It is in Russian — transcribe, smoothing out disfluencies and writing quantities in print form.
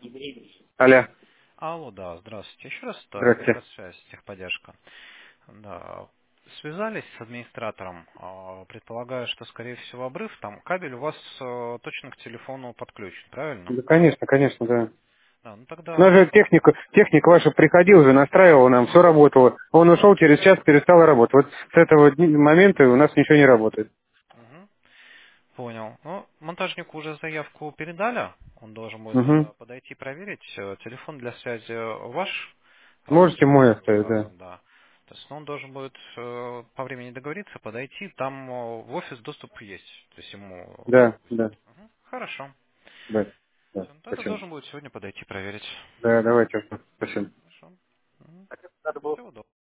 Алло, Алло, да, здравствуйте. Еще раз, это здрасте. электросвязь, техподдержка. Да. Связались с администратором, предполагаю, что, скорее всего, обрыв. Там кабель у вас точно к телефону подключен, правильно? Да, конечно, конечно, да. Да, ну У нас тогда... же техник ваш приходил уже, настраивал нам, все работало. Он ушел, через час перестал работать. Вот с этого момента у нас ничего не работает. Мгм, понял. Ну, монтажнику уже заявку передали. Он должен будет Угу. подойти проверить. Телефон для связи ваш, Можете мой который оставить, да. указан, да. То есть, ну, он должен будет по времени договориться, подойти. Там в офис доступ есть. То есть ему Да, будет. да, Мгм, хорошо. да. Да, Всё, ну, тогда спасибо. должен будет сегодня подойти проверить. Да, давайте, спасибо. Хорошо. Надо было Всего доброго.